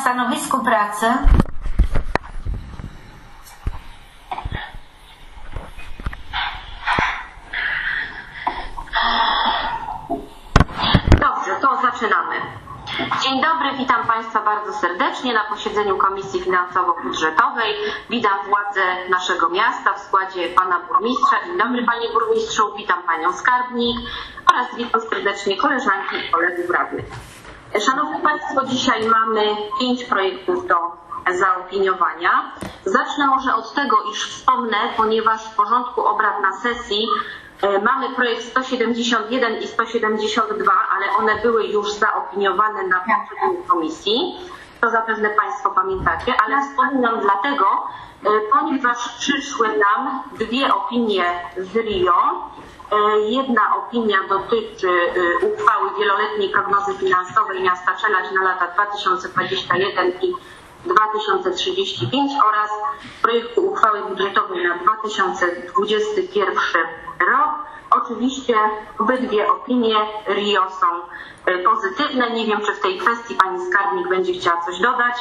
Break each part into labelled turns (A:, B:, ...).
A: stanowisku pracy.
B: Dobrze, to zaczynamy. Dzień dobry, witam Państwa bardzo serdecznie na posiedzeniu Komisji Finansowo-Budżetowej. Witam władze naszego miasta w składzie Pana Burmistrza. Dzień dobry Panie Burmistrzu, witam Panią Skarbnik oraz witam serdecznie koleżanki i kolegów radnych. Szanowni Państwo, dzisiaj mamy 5 projektów do zaopiniowania. Zacznę może od tego, iż wspomnę, ponieważ w porządku obrad na sesji mamy projekt 171 i 172, ale one były już zaopiniowane na poprzedniej komisji. To zapewne Państwo pamiętacie, ale wspominam dlatego, ponieważ przyszły nam 2 opinie z RIO. Jedna opinia dotyczy uchwały wieloletniej prognozy finansowej miasta Czeladź na lata 2021 i 2035 oraz projektu uchwały budżetowej na 2021 rok. Oczywiście obydwie opinie RIO są pozytywne. Nie wiem, czy w tej kwestii Pani Skarbnik będzie chciała coś dodać.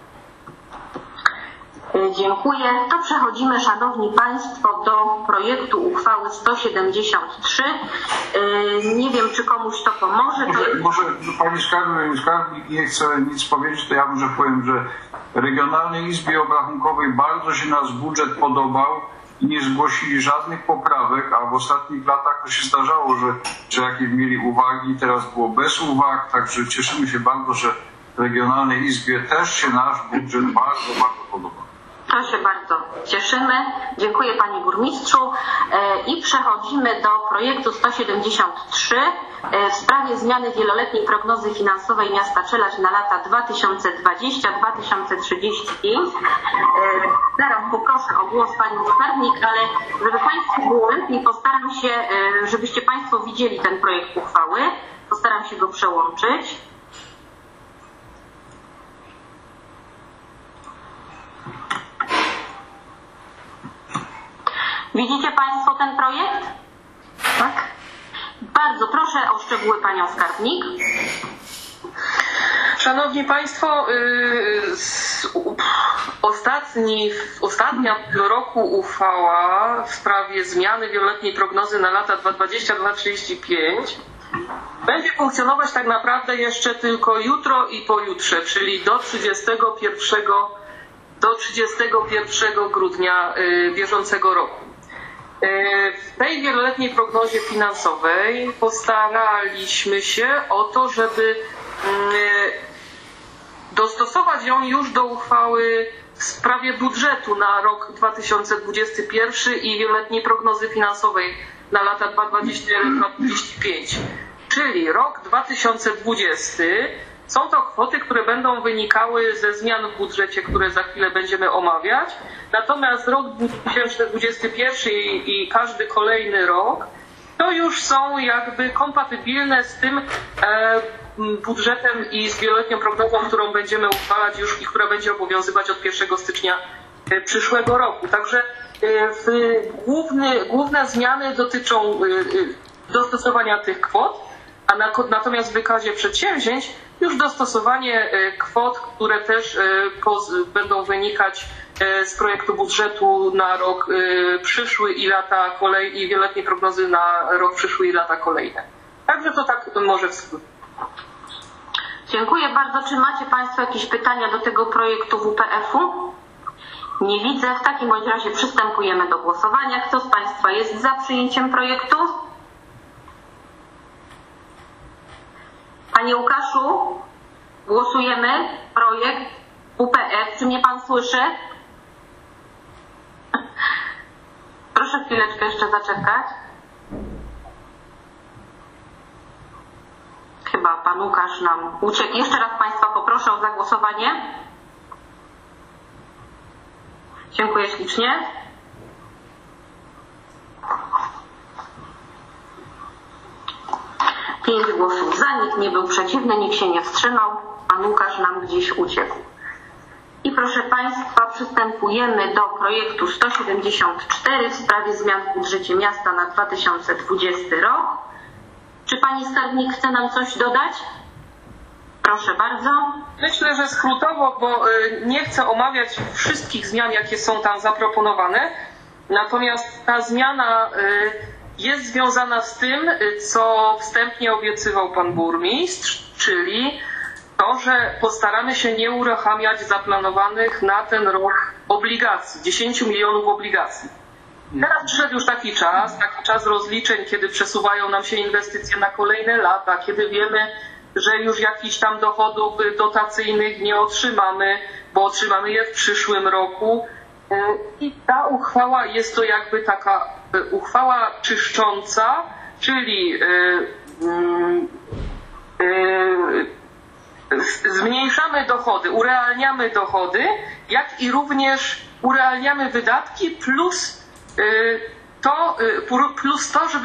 B: Dziękuję. To przechodzimy, Szanowni Państwo, do projektu uchwały 173. Nie wiem, czy komuś to pomoże.
C: Może Pani Skarbnik nie chce nic powiedzieć, to ja może powiem, że Regionalnej Izbie Obrachunkowej bardzo się nasz budżet podobał i nie zgłosili żadnych poprawek, a w ostatnich latach to się zdarzało, że jakieś mieli uwagi, teraz było bez uwag, także cieszymy się bardzo, że Regionalnej Izbie też się nasz budżet bardzo, bardzo podoba.
B: To się bardzo cieszymy. Dziękuję Panie Burmistrzu. I przechodzimy do projektu 173 w sprawie zmiany wieloletniej prognozy finansowej miasta Czeladź na lata 2020-2035. Zaraz poproszę o głos Panią Skarbnik, ale żeby Państwu było lepiej, postaram się, żebyście Państwo widzieli ten projekt uchwały. Postaram się go przełączyć. Widzicie Państwo ten projekt? Tak? Bardzo proszę o szczegóły Panią Skarbnik.
D: Szanowni Państwo, ostatnia w roku uchwała w sprawie zmiany wieloletniej prognozy na lata 2020-2035 będzie funkcjonować tak naprawdę jeszcze tylko jutro i pojutrze, czyli do 31 grudnia bieżącego roku. W tej wieloletniej prognozie finansowej postaraliśmy się o to, żeby dostosować ją już do uchwały w sprawie budżetu na rok 2021 i wieloletniej prognozy finansowej na lata 2021-2025. Czyli rok 2020 są to kwoty, które będą wynikały ze zmian w budżecie, które za chwilę będziemy omawiać. Natomiast rok 2021 i każdy kolejny rok to już są jakby kompatybilne z tym budżetem i z wieloletnią prognozą, którą będziemy uchwalać już i która będzie obowiązywać od 1 stycznia przyszłego roku. Także główne zmiany dotyczą dostosowania tych kwot, a natomiast w wykazie przedsięwzięć już dostosowanie kwot, które też będą wynikać z projektu budżetu na rok przyszły i wieloletniej prognozy na rok przyszły i lata kolejne. Także to tak może w skrócie.
B: Dziękuję bardzo. Czy macie Państwo jakieś pytania do tego projektu WPF-u? Nie widzę. W takim bądź razie przystępujemy do głosowania. Kto z Państwa jest za przyjęciem projektu? Panie Łukaszu, głosujemy projekt WPF. Czy mnie Pan słyszy? Proszę chwileczkę jeszcze zaczekać. Chyba Pan Łukasz nam uciekł. Jeszcze raz Państwa poproszę o zagłosowanie. Dziękuję ślicznie. Pięć głosów za, nikt nie był przeciwny, nikt się nie wstrzymał. Pan Łukasz nam gdzieś uciekł. I proszę Państwa, przystępujemy do projektu 174 w sprawie zmian w budżecie miasta na 2020 rok. Czy Pani Skarbnik chce nam coś dodać? Proszę bardzo.
D: Myślę, że skrótowo, bo nie chcę omawiać wszystkich zmian, jakie są tam zaproponowane. Natomiast ta zmiana jest związana z tym, co wstępnie obiecywał pan burmistrz, czyli to, że postaramy się nie uruchamiać zaplanowanych na ten rok obligacji, 10 milionów obligacji. Teraz przyszedł już taki czas rozliczeń, kiedy przesuwają nam się inwestycje na kolejne lata, kiedy wiemy, że już jakichś tam dochodów dotacyjnych nie otrzymamy, bo otrzymamy je w przyszłym roku. I ta uchwała jest to jakby taka uchwała czyszcząca, czyli zmniejszamy dochody, urealniamy dochody, jak i również urealniamy wydatki plus to, żeby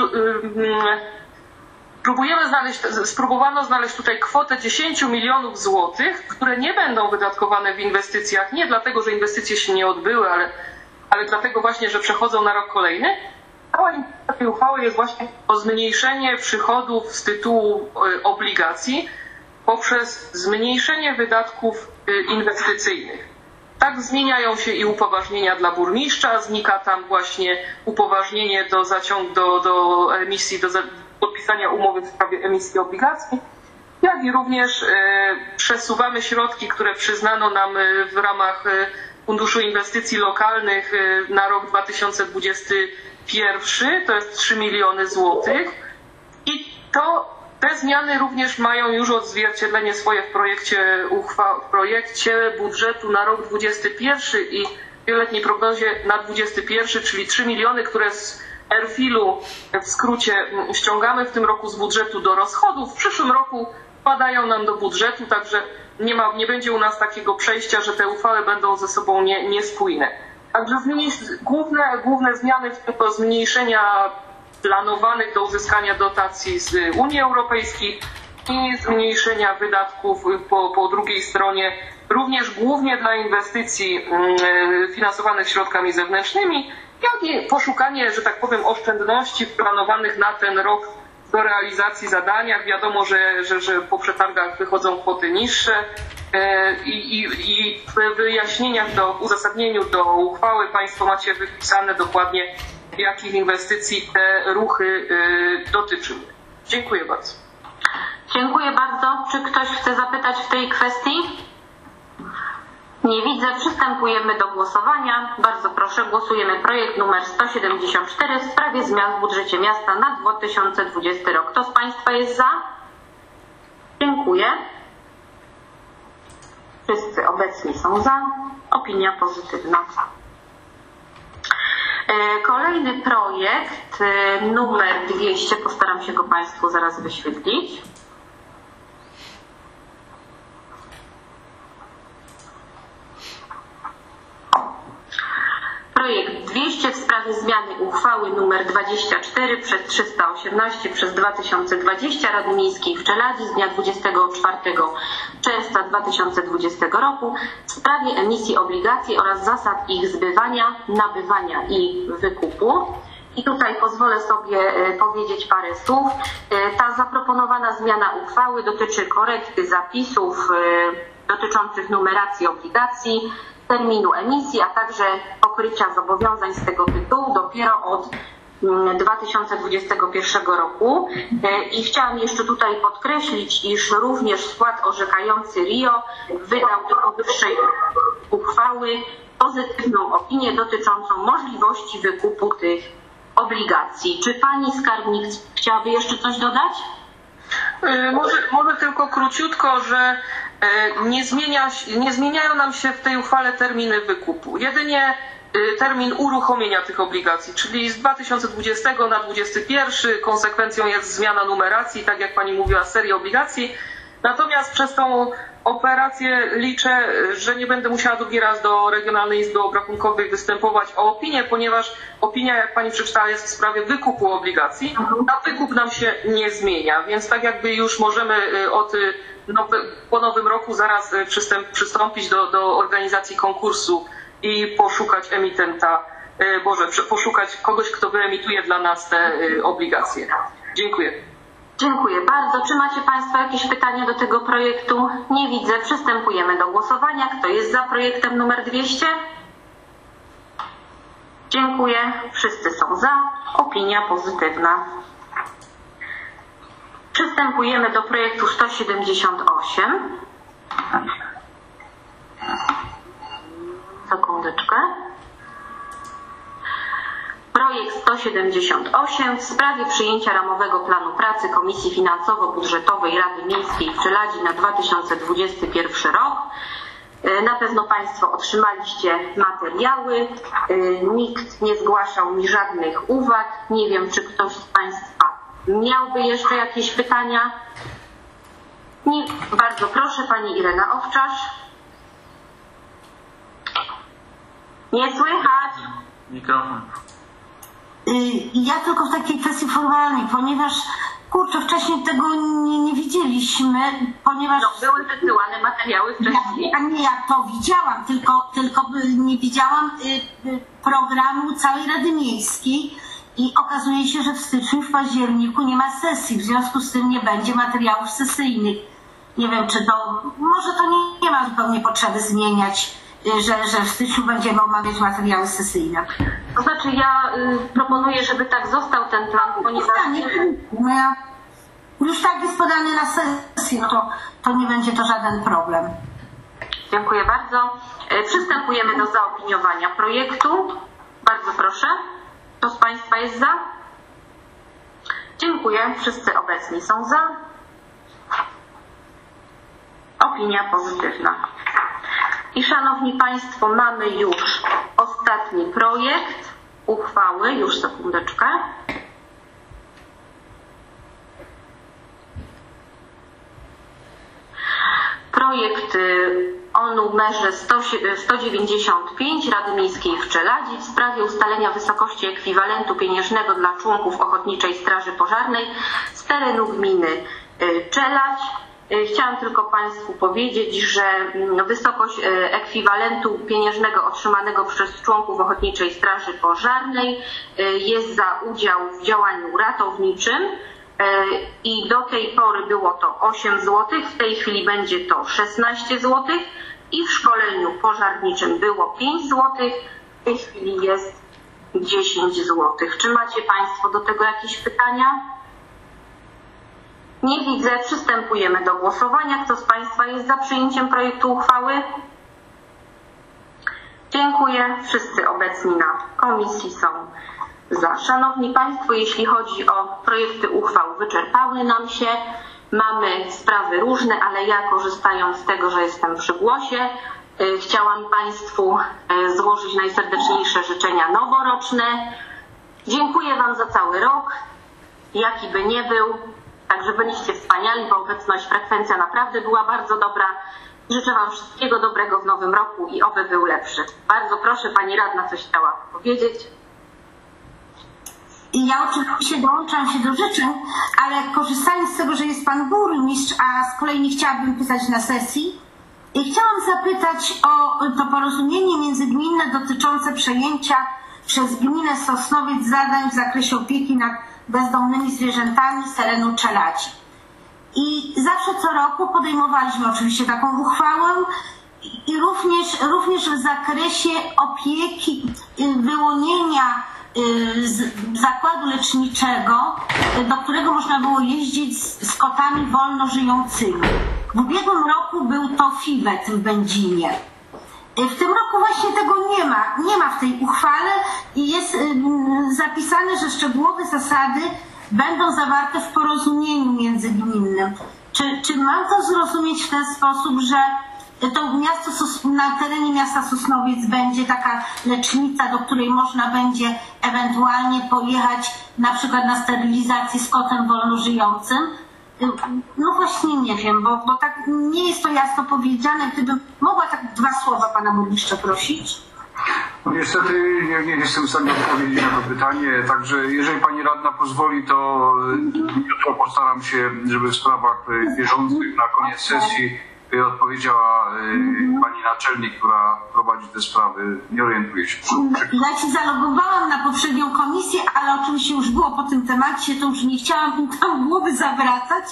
D: spróbowano znaleźć tutaj kwotę 10 milionów złotych, które nie będą wydatkowane w inwestycjach, nie dlatego, że inwestycje się nie odbyły, ale dlatego właśnie, że przechodzą na rok kolejny. Cała intencja tej uchwały jest właśnie o zmniejszenie przychodów z tytułu obligacji poprzez zmniejszenie wydatków inwestycyjnych. Tak zmieniają się i upoważnienia dla burmistrza, znika tam właśnie upoważnienie do emisji, do podpisania umowy w sprawie emisji obligacji, jak i również przesuwamy środki, które przyznano nam w ramach Funduszu Inwestycji Lokalnych na rok 2021, to jest 3 miliony złotych. I te zmiany również mają już odzwierciedlenie swoje w projekcie budżetu na rok 2021 i wieloletniej prognozie na 2021, czyli 3 miliony, które z RFIL-u w skrócie ściągamy w tym roku z budżetu do rozchodów. W przyszłym roku wpadają nam do budżetu, także nie będzie u nas takiego przejścia, że te uchwały będą ze sobą niespójne. Także główne zmiany to zmniejszenia planowanych do uzyskania dotacji z Unii Europejskiej i zmniejszenia wydatków po drugiej stronie, również głównie dla inwestycji finansowanych środkami zewnętrznymi, jak i poszukanie, że tak powiem, oszczędności planowanych na ten rok do realizacji zadaniach. Wiadomo, że po przetargach wychodzą kwoty niższe i w wyjaśnieniach, w uzasadnieniu do uchwały Państwo macie wypisane dokładnie, jakich inwestycji te ruchy dotyczyły. Dziękuję bardzo.
B: Dziękuję bardzo. Czy ktoś chce zapytać w tej kwestii? Nie widzę. Przystępujemy do głosowania. Bardzo proszę, głosujemy projekt numer 174 w sprawie zmian w budżecie miasta na 2020 rok. Kto z Państwa jest za? Dziękuję. Wszyscy obecni są za. Opinia pozytywna. Kolejny projekt numer 200, postaram się go Państwu zaraz wyświetlić. Projekt 200 w sprawie zmiany uchwały nr 24/318/2020 Rady Miejskiej w Czeladzi z dnia 24 czerwca 2020 roku w sprawie emisji obligacji oraz zasad ich zbywania, nabywania i wykupu. I tutaj pozwolę sobie powiedzieć parę słów. Ta zaproponowana zmiana uchwały dotyczy korekty zapisów dotyczących numeracji obligacji, terminu emisji, a także pokrycia zobowiązań z tego tytułu dopiero od 2021 roku. I chciałam jeszcze tutaj podkreślić, iż również skład orzekający RIO wydał do powyższej uchwały pozytywną opinię dotyczącą możliwości wykupu tych obligacji. Czy pani skarbnik chciałaby jeszcze coś dodać?
D: Może tylko króciutko, że nie zmieniają nam się w tej uchwale terminy wykupu. Jedynie termin uruchomienia tych obligacji, czyli z 2020 na 2021 konsekwencją jest zmiana numeracji, tak jak pani mówiła, serii obligacji. Natomiast przez tą operację liczę, że nie będę musiała drugi raz do Regionalnej Izby Obrachunkowej występować o opinię, ponieważ opinia, jak pani przeczytała, jest w sprawie wykupu obligacji, a wykup nam się nie zmienia, więc tak jakby już możemy po nowym roku zaraz przystąpić do organizacji konkursu i poszukać poszukać kogoś, kto wyemituje dla nas te obligacje. Dziękuję.
B: Dziękuję bardzo. Czy macie Państwo jakieś pytania do tego projektu? Nie widzę. Przystępujemy do głosowania. Kto jest za projektem numer 200? Dziękuję. Wszyscy są za. Opinia pozytywna. Przystępujemy do projektu 178. Sekundeczkę. Projekt 178 w sprawie przyjęcia ramowego planu pracy Komisji Finansowo-Budżetowej Rady Miejskiej w Czeladzi na 2021 rok. Na pewno Państwo otrzymaliście materiały. Nikt nie zgłaszał mi żadnych uwag. Nie wiem, czy ktoś z Państwa miałby jeszcze jakieś pytania. Nikt. Bardzo proszę, Pani Irena Owczarz. Nie słychać.
C: Mikrofon.
A: Ja tylko w takiej kwestii formalnej, ponieważ wcześniej tego nie widzieliśmy, ponieważ...
B: No, były wysyłane materiały wcześniej.
A: A nie, ja to widziałam, tylko nie widziałam programu całej Rady Miejskiej i okazuje się, że w styczniu, w październiku nie ma sesji, w związku z tym nie będzie materiałów sesyjnych. Nie wiem, czy to... Może to nie ma zupełnie potrzeby zmieniać, że w styczniu będziemy omawiać materiały sesyjne.
B: To znaczy ja proponuję, żeby tak został ten plan, ponieważ...
A: Już tak jest podany na sesję, no to nie będzie to żaden problem.
B: Dziękuję bardzo. Przystępujemy do zaopiniowania projektu. Bardzo proszę. Kto z Państwa jest za? Dziękuję. Wszyscy obecni są za. Opinia pozytywna. I Szanowni Państwo, mamy już ostatni projekt uchwały. Już sekundeczkę. Projekt o numerze 195 Rady Miejskiej w Czeladzi w sprawie ustalenia wysokości ekwiwalentu pieniężnego dla członków Ochotniczej Straży Pożarnej z terenu gminy Czeladź. Chciałam tylko Państwu powiedzieć, że wysokość ekwiwalentu pieniężnego otrzymanego przez członków Ochotniczej Straży Pożarnej jest za udział w działaniu ratowniczym i do tej pory było to 8 zł, w tej chwili będzie to 16 zł i w szkoleniu pożarniczym było 5 zł, w tej chwili jest 10 zł. Czy macie Państwo do tego jakieś pytania? Nie widzę. Przystępujemy do głosowania. Kto z Państwa jest za przyjęciem projektu uchwały? Dziękuję. Wszyscy obecni na komisji są za. Szanowni Państwo, jeśli chodzi o projekty uchwał, wyczerpały nam się. Mamy sprawy różne, ale ja, korzystając z tego, że jestem przy głosie, chciałam Państwu złożyć najserdeczniejsze życzenia noworoczne. Dziękuję Wam za cały rok, jaki by nie był. Także byliście wspaniali, bo obecność, frekwencja naprawdę była bardzo dobra. Życzę Wam wszystkiego dobrego w nowym roku i oby był lepszy. Bardzo proszę, Pani Radna coś chciała powiedzieć.
A: I ja oczywiście dołączam się do życzeń, ale korzystając z tego, że jest Pan Burmistrz, a z kolei nie chciałabym pisać na sesji, i chciałam zapytać o to porozumienie międzygminne dotyczące przejęcia przez gminę Sosnowiec zadań w zakresie opieki nad bezdomnymi zwierzętami z terenu Czeladzi. I zawsze co roku podejmowaliśmy oczywiście taką uchwałę i również w zakresie opieki, wyłonienia zakładu leczniczego, do którego można było jeździć z kotami wolno żyjącymi. W ubiegłym roku był to Fiwet w Będzinie. W tym roku właśnie tego nie ma w tej uchwale i jest zapisane, że szczegółowe zasady będą zawarte w porozumieniu międzygminnym. Czy mam to zrozumieć w ten sposób, że to miasto, na terenie miasta Sosnowiec będzie taka lecznica, do której można będzie ewentualnie pojechać na przykład na sterylizację z kotem wolnożyjącym? No właśnie nie wiem, bo tak nie jest to jasno powiedziane. Gdybym mogła tak 2 słowa Pana Burmistrza prosić.
C: No niestety nie jestem w stanie odpowiedzieć na to pytanie, także jeżeli Pani Radna pozwoli, to jutro postaram się, żeby w sprawach bieżących na koniec sesji odpowiedziała pani naczelnik, która prowadzi te sprawy. Nie orientuję się.
A: Ja się zalogowałam na poprzednią komisję, ale o czymś już było po tym temacie, to już nie chciałam im tam głowy zawracać.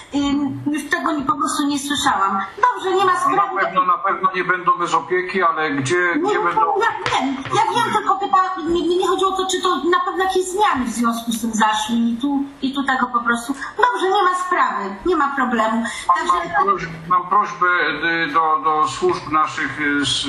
A: Już tego po prostu nie słyszałam. Dobrze, nie ma sprawy.
C: Na pewno nie będą bez opieki, ale gdzie będą...
A: Ja wiem, tylko pytałam, nie chodzi o to, czy to na pewno jakieś zmiany w związku z tym zaszły i tu tego po prostu. Dobrze, nie ma sprawy, nie ma problemu.
C: Mam prośbę do służb naszych, z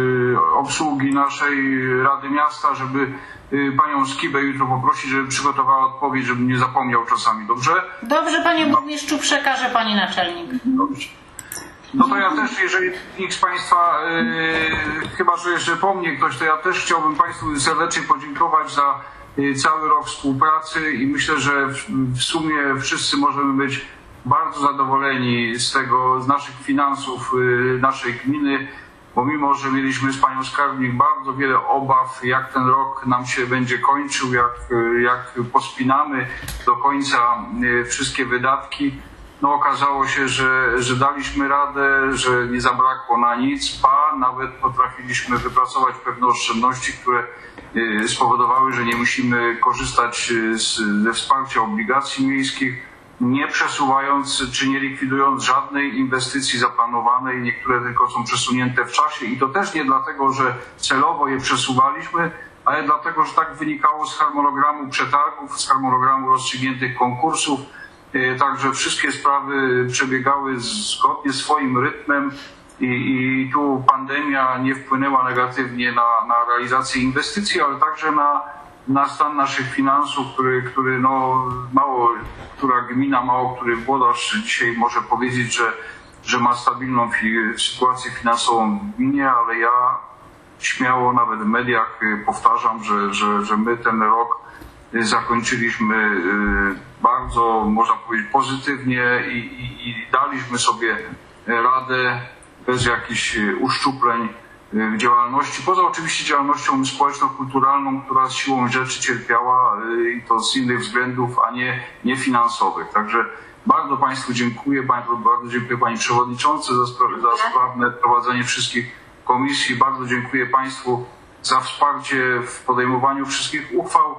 C: obsługi naszej Rady Miasta, żeby panią Skibę jutro poprosić, żeby przygotowała odpowiedź, żebym nie zapomniał czasami, dobrze?
E: Dobrze, panie burmistrzu, przekaże pani naczelnik.
C: Dobrze. No to ja też, jeżeli nikt z państwa, chyba że jeszcze po mnie ktoś, to ja też chciałbym państwu serdecznie podziękować za cały rok współpracy i myślę, że w sumie wszyscy możemy być bardzo zadowoleni z naszych finansów, naszej gminy, bo mimo, że mieliśmy z panią skarbnik bardzo wiele obaw, jak ten rok nam się będzie kończył, jak pospinamy do końca wszystkie wydatki, no okazało się, że daliśmy radę, że nie zabrakło na nic, nawet potrafiliśmy wypracować pewne oszczędności, które spowodowały, że nie musimy korzystać ze wsparcia obligacji miejskich, nie przesuwając czy nie likwidując żadnej inwestycji zaplanowanej, niektóre tylko są przesunięte w czasie i to też nie dlatego, że celowo je przesuwaliśmy, ale dlatego, że tak wynikało z harmonogramu przetargów, z harmonogramu rozstrzygniętych konkursów, także wszystkie sprawy przebiegały zgodnie swoim rytmem i tu pandemia nie wpłynęła negatywnie na realizację inwestycji, ale także na stan naszych finansów, który no która gmina, mało który włodarz dzisiaj może powiedzieć, że ma stabilną sytuację finansową w gminie, ale ja śmiało nawet w mediach powtarzam, że my ten rok zakończyliśmy bardzo, można powiedzieć, pozytywnie i daliśmy sobie radę bez jakichś uszczupleń w działalności, poza oczywiście działalnością społeczno-kulturalną, która z siłą rzeczy cierpiała i to z innych względów, a nie finansowych. Także bardzo państwu dziękuję, bardzo dziękuję pani przewodniczącej za sprawne prowadzenie wszystkich komisji, bardzo dziękuję państwu za wsparcie w podejmowaniu wszystkich uchwał,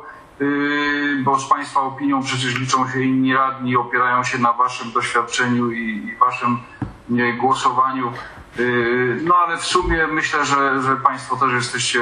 C: bo z państwa opinią przecież liczą się inni radni, opierają się na waszym doświadczeniu i waszym głosowaniu. No ale w sumie myślę, że państwo też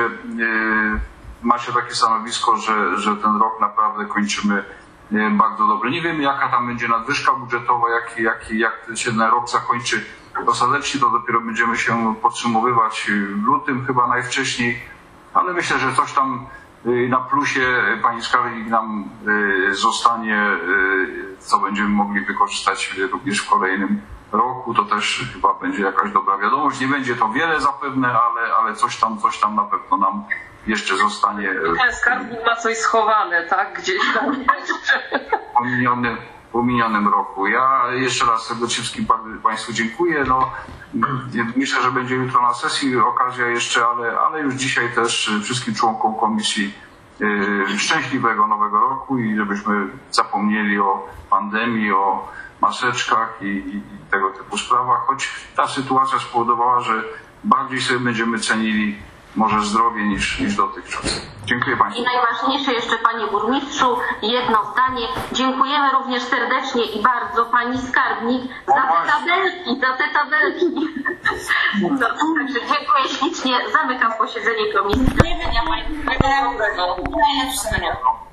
C: macie takie stanowisko, że ten rok naprawdę kończymy bardzo dobrze. Nie wiemy, jaka tam będzie nadwyżka budżetowa, jak się ten rok zakończy ostatecznie, to dopiero będziemy się podsumowywać w lutym chyba najwcześniej, ale myślę, że coś tam na plusie pani skarbnik nam zostanie, co będziemy mogli wykorzystać również w kolejnym roku. To też chyba będzie jakaś dobra wiadomość. Nie będzie to wiele zapewne, ale coś tam na pewno nam jeszcze zostanie.
D: Ten skarbnik ma coś schowane, tak? Gdzieś tam jeszcze.
C: Po minionym roku. Ja jeszcze raz serdecznie wszystkim państwu dziękuję. No, myślę, że będzie jutro na sesji okazja jeszcze, ale już dzisiaj też wszystkim członkom komisji szczęśliwego nowego roku i żebyśmy zapomnieli o pandemii, o maseczkach i tego typu sprawach, choć ta sytuacja spowodowała, że bardziej sobie będziemy cenili może zdrowie niż dotychczas. Dziękuję państwu.
B: I najważniejsze jeszcze, panie burmistrzu, jedno zdanie. Dziękujemy również serdecznie i bardzo pani skarbnik za te tabelki. No, także dziękuję ślicznie. Zamykam posiedzenie komisji.
D: Najlepszego.